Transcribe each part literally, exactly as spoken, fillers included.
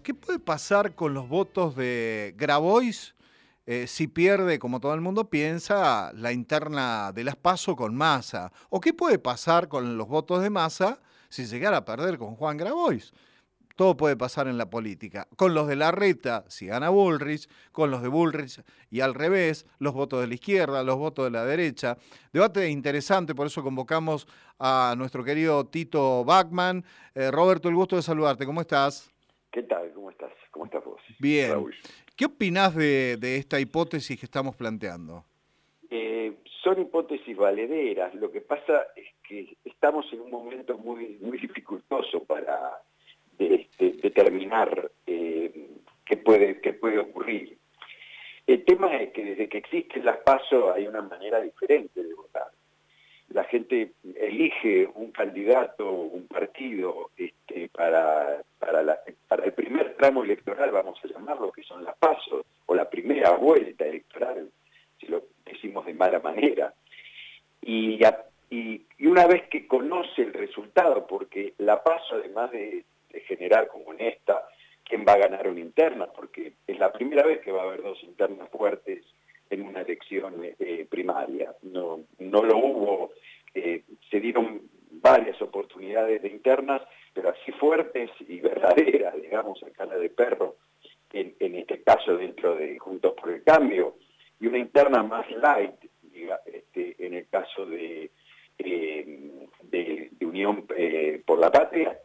¿qué puede pasar con los votos de Grabois eh, si pierde, como todo el mundo piensa, la interna de las PASO con Massa? ¿O qué puede pasar con los votos de Massa si llegara a perder con Juan Grabois? Todo puede pasar en la política. Con los de Larreta, si gana Bullrich, con los de Bullrich y al revés, los votos de la izquierda, los votos de la derecha. Debate interesante, por eso convocamos a nuestro querido Tito Bachmann. Eh, Roberto, el gusto de saludarte. ¿Cómo estás? ¿Qué tal? ¿Cómo estás? ¿Cómo estás vos? Bien. Raúl. ¿Qué opinás de, de esta hipótesis que estamos planteando? Eh, son hipótesis valederas. Lo que pasa es que estamos en un momento muy, muy dificultoso para de, de, determinar eh, qué, puede, qué puede ocurrir. El tema es que desde que existen las PASO hay una manera diferente de votar. La gente elige un candidato, un partido este, para, para, la, para el primer tramo electoral, vamos a llamarlo, que son las PASO, o la primera vuelta electoral, si lo decimos de mala manera. Y, y, y una vez que conoce el resultado, porque la PASO, además de, de generar como en esta, quién va a ganar una interna, porque es la primera vez que va a haber dos internas fuertes en una elección eh, primaria. No, no lo hubo, eh, se dieron varias oportunidades de internas, pero así fuertes y verdaderas, digamos, a cara de perro, en, en este caso dentro de Juntos por el Cambio, y una interna más light, diga, este, en el caso de, eh, de, de Unión eh, por la Patria,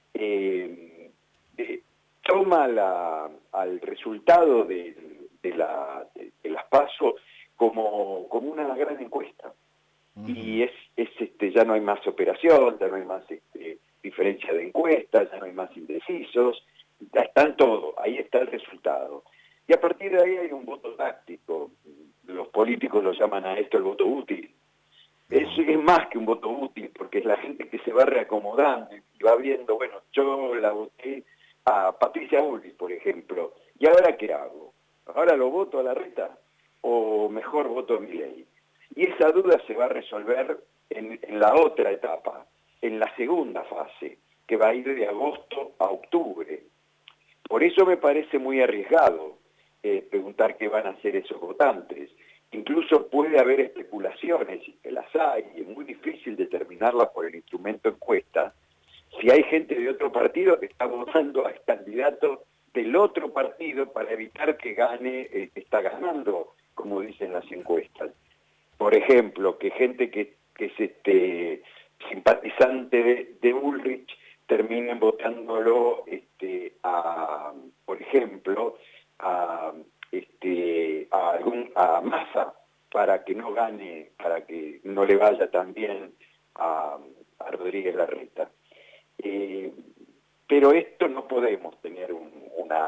eh, de, toma la, al resultado de, de, la, de, de las PASO como, como una gran encuesta. Uh-huh. Y es, es este ya no hay más operación, ya no hay más este, diferencia de encuestas, ya no hay más indecisos, ya están todo, ahí está el resultado. Y a partir de ahí hay un voto táctico, los políticos lo llaman a esto el voto útil. Es, es más que un voto útil, porque es la gente que se va reacomodando y va viendo, bueno, yo la voté a Patricia Bullrich, por ejemplo, ¿y ahora qué hago? ¿Ahora lo voto a Larreta o mejor voto a Milei? Y esa duda se va a resolver en, en la otra etapa, en la segunda fase, que va a ir de agosto a octubre. Por eso me parece muy arriesgado eh, preguntar qué van a hacer esos votantes. Incluso puede haber especulaciones, y que las hay, y es muy difícil determinarlas por el instrumento encuesta, si hay gente de otro partido que está votando al candidato del otro partido para evitar que gane, eh, está ganando, como dicen las encuestas. Por ejemplo, que gente que, que es este, simpatizante de, de Bullrich termine votándolo este, a, por ejemplo, a, este, a, algún, a Massa para que no gane, para que no le vaya tan bien a, a Rodríguez Larreta. Eh, pero esto no podemos tener un, una,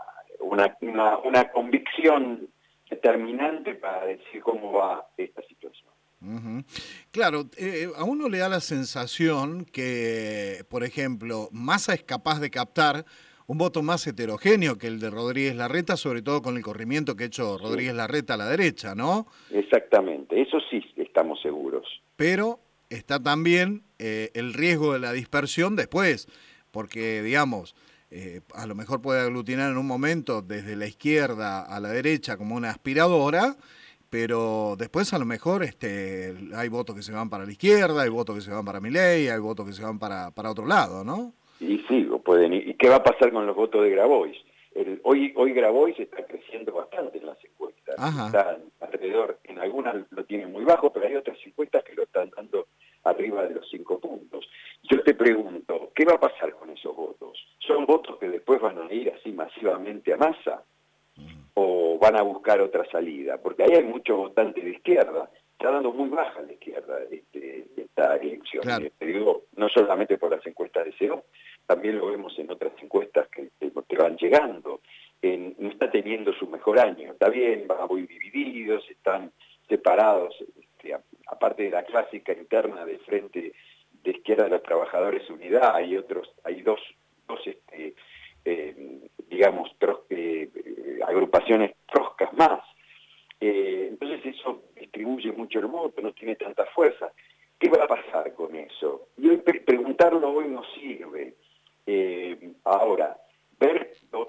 una, una, una convicción determinante para decir cómo va esta situación. Uh-huh. Claro, eh, a uno le da la sensación que, por ejemplo, Massa es capaz de captar un voto más heterogéneo que el de Rodríguez Larreta, sobre todo con el corrimiento que ha hecho Rodríguez sí. Larreta a la derecha, ¿no? Exactamente, eso sí estamos seguros. Pero está también eh, el riesgo de la dispersión después, porque, digamos, eh, a lo mejor puede aglutinar en un momento desde la izquierda a la derecha como una aspiradora, pero después a lo mejor este, hay votos que se van para la izquierda, hay votos que se van para Milei, hay votos que se van para, para otro lado, ¿no? Y sí, pueden. ¿Y qué va a pasar con los votos de Grabois? El, hoy, hoy Grabois está creciendo bastante en las encuestas. Ajá. Están alrededor, en algunas lo tienen muy bajo, pero hay otras encuestas que lo están dando arriba de los cinco puntos. Yo te pregunto, ¿qué va a pasar con esos votos? ¿Son votos que después van a ir así masivamente a Massa? ¿O van a buscar otra salida? Porque ahí hay muchos votantes de izquierda, está dando muy baja la izquierda este, esta elección. Claro. Te digo, no solamente por las encuestas de C E O, también lo vemos en otras encuestas que, que van llegando. En, no está teniendo su mejor año, está bien, van muy divididos, están separados, este, a, aparte de la clásica interna del Frente de Izquierda de los Trabajadores Unidad, hay otros, hay dos, dos este, eh, digamos, tros, eh, agrupaciones troscas más. Eh, entonces eso distribuye mucho el voto, no tiene tanta fuerza. ¿Qué va a pasar con eso? Y hoy pre preguntarlo hoy no sirve. Eh, ahora, ver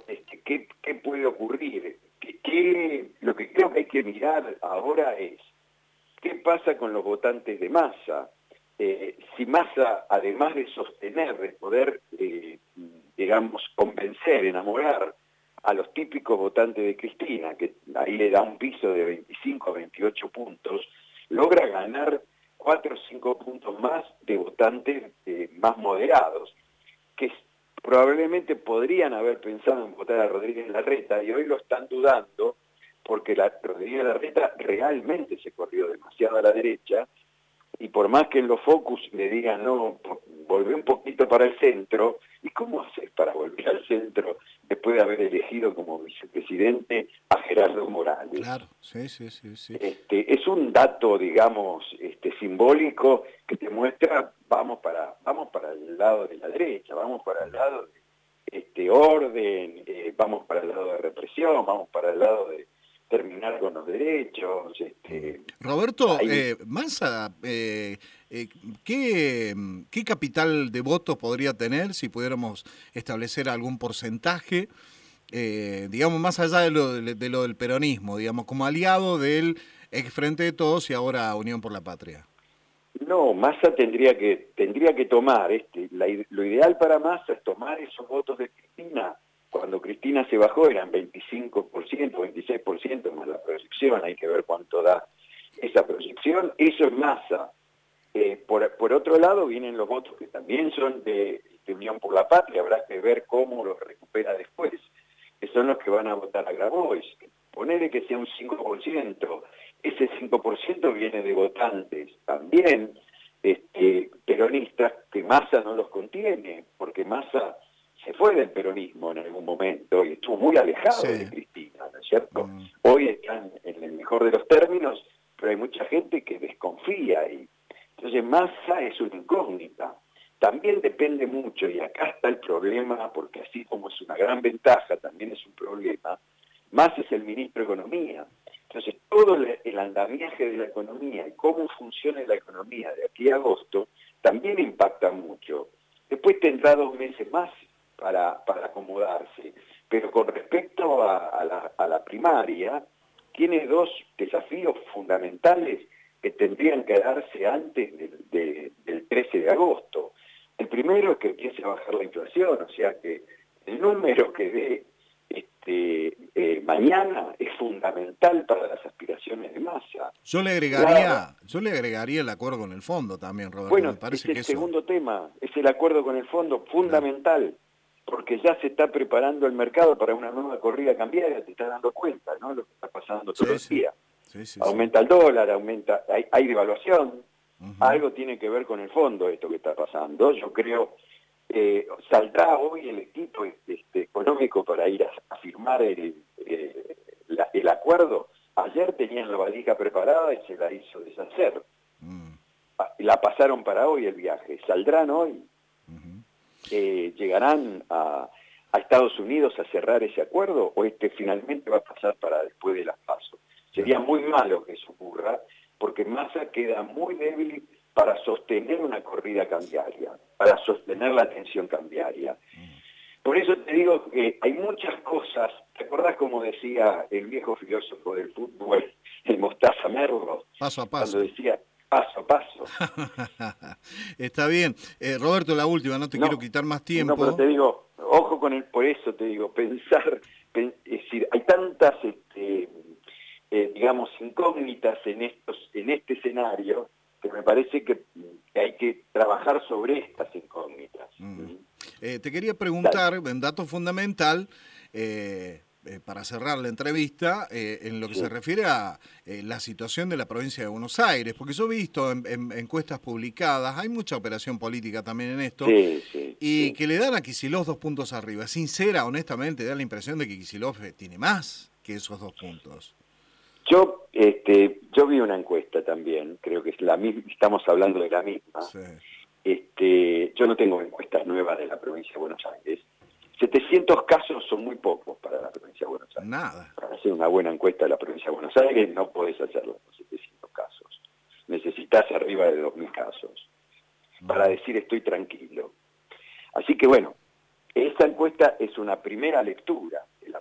¿qué, qué puede ocurrir? ¿Qué, qué, lo que creo que hay que mirar ahora es qué pasa con los votantes de Massa. Eh, si Massa, además de sostener, de poder, eh, digamos, convencer, enamorar a los típicos votantes de Cristina, que ahí le da un piso de veinticinco a veintiocho puntos, logra ganar cuatro o cinco puntos más de votantes eh, más moderados, que probablemente podrían haber pensado en votar a Rodríguez Larreta y hoy lo están dudando porque la, Rodríguez Larreta realmente se corrió demasiado a la derecha y por más que en los focus le digan, no, volvé un poquito para el centro, ¿y cómo haces para volver al centro después de haber elegido como vicepresidente a Gerardo Morales? Claro, sí, sí, sí, sí. Este, es un dato, digamos, este, simbólico que te muestra, vamos para, vamos para el lado de la derecha, vamos para el lado de este, orden, eh, vamos para el lado de represión, vamos para el lado de terminar con los derechos. Este, Roberto, ahí... eh, Massa, eh, eh, ¿qué, ¿qué capital de votos podría tener si pudiéramos establecer algún porcentaje, eh, digamos, más allá de lo, de, de lo del peronismo, digamos, como aliado del ex Frente de Todos y ahora Unión por la Patria? No, Massa tendría que, tendría que tomar, este, la, lo ideal para Massa es tomar esos votos de Cristina. Cuando Cristina se bajó eran veinticinco por ciento, veintiséis por ciento más la proyección, hay que ver cuánto da esa proyección, eso es Massa. Eh, por, por otro lado vienen los votos que también son de, de Unión por la Patria, habrá que ver cómo los recupera después, que son los que van a votar a Grabois. Ponerle que sea un cinco por ciento, ese cinco por ciento viene de votantes también este, peronistas, que Massa no los contiene, porque Massa se fue del peronismo en algún momento y estuvo muy alejado Sí. de Cristina, ¿no es cierto? Mm. Hoy están en el mejor de los términos, pero hay mucha gente que desconfía y entonces Massa es una incógnita. También depende mucho, y acá está el problema, porque así como es una gran ventaja, también es un problema. Massa es el ministro de Economía. Entonces todo el andamiaje de la economía y cómo funciona la economía de aquí a agosto también impacta mucho. Después tendrá dos meses más para, para acomodarse, pero con respecto a, a, la, a la primaria, tiene dos desafíos fundamentales que tendrían que darse antes de, de, del trece de agosto. El primero es que empiece a bajar la inflación, o sea que el número que dé este, eh, mañana es fundamental para las aspiraciones de Massa. Yo le agregaría, Claro. yo le agregaría el acuerdo con el fondo también, Roberto. Bueno, Me parece es el que eso... segundo tema, es el acuerdo con el fondo, fundamental, claro, porque ya se está preparando el mercado para una nueva corrida cambiaria, te estás dando cuenta, ¿no? Lo que está pasando todos Sí, los sí. días. Sí, sí, aumenta sí. el dólar, aumenta, hay, hay devaluación, Uh-huh. algo tiene que ver con el fondo esto que está pasando. Yo creo, eh, saldrá hoy el equipo este, económico para ir a, a firmar el, eh, la, el acuerdo. Ayer tenían la valija preparada y se la hizo deshacer. Mm. La pasaron para hoy el viaje, saldrán hoy, uh-huh. eh, llegarán a, a Estados Unidos a cerrar ese acuerdo o este finalmente va a pasar para después de las PASO. Sería muy malo que eso ocurra, porque Massa queda muy débil para sostener una corrida cambiaria, para sostener la tensión cambiaria. Por eso te digo que hay muchas cosas. ¿Te acordás como decía el viejo filósofo del fútbol, el Mostaza Merlo? Paso a paso. Cuando decía paso a paso. Está bien. Eh, Roberto, la última, no te no, quiero quitar más tiempo. No, pero te digo, ojo con el, por eso te digo, pensar, pen, es decir, hay tantas... Este, Eh, digamos, incógnitas en estos en este escenario, que me parece que, que hay que trabajar sobre estas incógnitas. Mm. Eh, te quería preguntar, Dale. En dato fundamental, eh, eh, para cerrar la entrevista, eh, en lo que sí. se refiere a eh, la situación de la provincia de Buenos Aires, porque yo he visto en, en encuestas publicadas, hay mucha operación política también en esto, sí, sí, y sí. que le dan a Kicillof dos puntos arriba. Sincera, honestamente, da la impresión de que Kicillof tiene más que esos dos puntos. Yo, este, yo vi una encuesta también, creo que es la misma, estamos hablando de la misma. Sí. Este, yo no tengo encuestas nuevas de la provincia de Buenos Aires. setecientos casos son muy pocos para la provincia de Buenos Aires. Nada. Para hacer una buena encuesta de la provincia de Buenos Aires no podés hacerlo con setecientos casos. Necesitas arriba de dos mil casos para decir estoy tranquilo. Así que bueno, esta encuesta es una primera lectura de la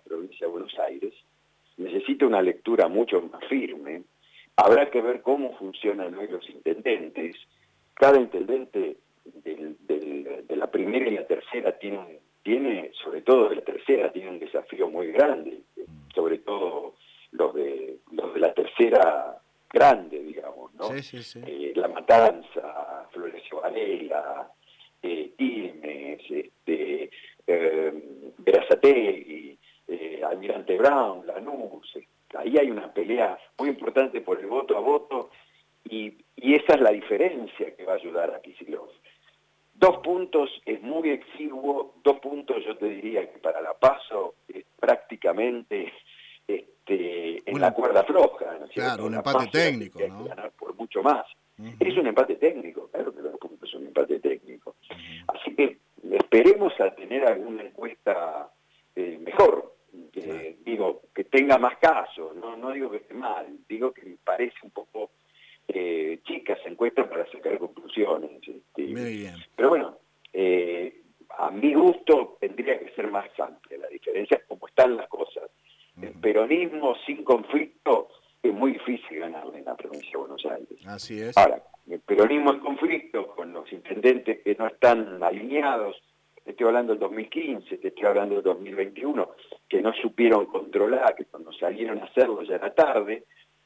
provincia de Buenos Aires, necesita una lectura mucho más firme. Habrá que ver cómo funcionan hoy los intendentes. Cada intendente del, del, de la primera y la tercera tiene, tiene, sobre todo de la tercera, tiene un desafío muy grande, sobre todo los de, los de la tercera grande, digamos, ¿no? Sí, sí, sí. Eh, La Matanza, Florencio Varela, eh, Quilmes, este, eh, Berazategui, eh, Almirante Brown, Lanús. Eh, ahí hay una pelea muy importante por el voto a voto y, y esa es la diferencia que va a ayudar a Kicillof. Dos puntos es muy exiguo, dos puntos yo te diría que para la PASO es prácticamente este, en un, la cuerda floja, ¿no es cierto? Claro, un la empate PASO técnico, hay ¿no? que ganar por mucho más. Uh-huh. Es un empate técnico, claro que los puntos son un empate técnico. Uh-huh. Así que esperemos a tener alguna encuesta eh, mejor, que, claro. digo, que tenga más casos, no, no digo que esté mal, digo que me parece un poco eh, chicas encuestas para sacar conclusiones. Este, Muy bien. Pero bueno, eh, a mi gusto tendría que ser más amplia la diferencia, como están las cosas. Uh-huh. El peronismo sin conflicto es muy difícil ganarle en la provincia de Buenos Aires. Así es. Ahora, el peronismo en conflicto con los intendentes que no están alineados, te estoy hablando del dos mil quince, te estoy hablando del dos mil veintiuno, que no supieron controlar, que cuando salieron a hacerlo ya era tarde.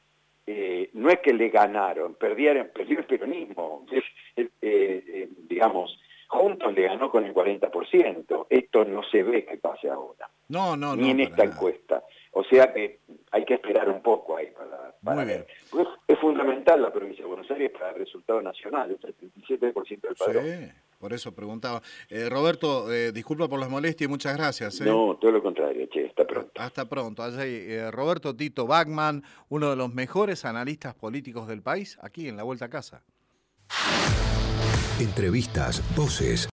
Eh, no es que le ganaron, perdieron, perdió el peronismo, es, eh, eh, digamos, Juntos le ganó con el cuarenta por ciento, esto no se ve que pase ahora, no, no, ni no, en esta nada. encuesta, o sea que hay que esperar un poco ahí para, para Muy ver. bien. Pues es fundamental la provincia de Buenos Aires para el resultado nacional, el setenta y siete por ciento del padrón. Sí, por eso preguntaba. Eh, Roberto, eh, disculpa por las molestias y muchas gracias. ¿eh? No, todo lo contrario, che, hasta pronto. Hasta pronto. Allí, eh, Roberto Tito Bachmann, uno de los mejores analistas políticos del país, aquí en La Vuelta a Casa. Entrevistas, voces,